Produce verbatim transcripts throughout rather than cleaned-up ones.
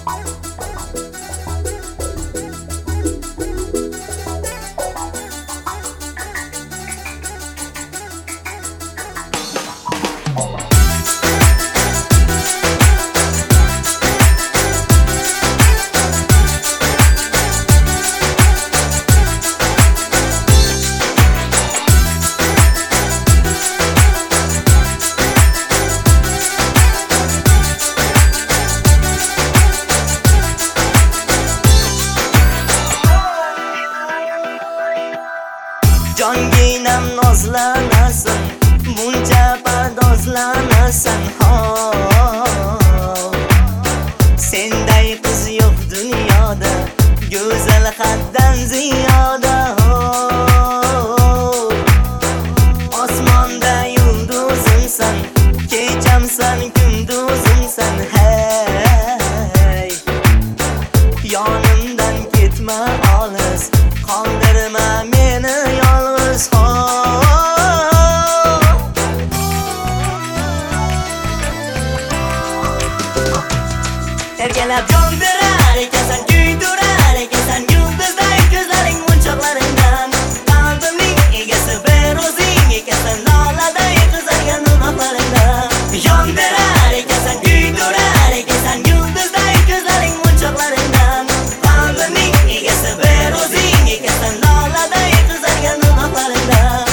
Jonginam nozlanasan, buncha pardozlanasan, ho. Senday qiz yo'q dunyoda, go'zal haddan ziyoda, ho. Osmonda yulduzimsan, kechamsan, kunduzimsan, hey. Yonimdan ketma olis, qoldirma meni yolg'iz, ho. Erkalab jon berar ekansan, kuydirar ekansan, yulduzday ko'zlaring munchoqlaringdan. Qalbimning egasi bir o'zing ekansan, loladay qizargan nigohlaringdan. Jon berar ekansan, kuydirar ekansan, yulduzday ko'zlaring munchoqlaringdan. Qalbimning egasi bir o'zing ekansan, loladay qizargan nigohlaringdan.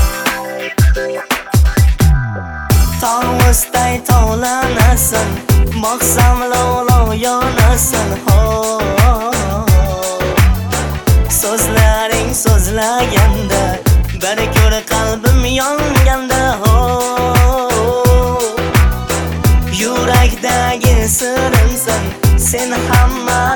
Tog'ustay tovlanasan, boqsam lovlov yonasan, ho. So'zlaring so'zlaganda, bir ko'r qalbim yonganda, ho. Yurakdagi sirimsan, sen hamma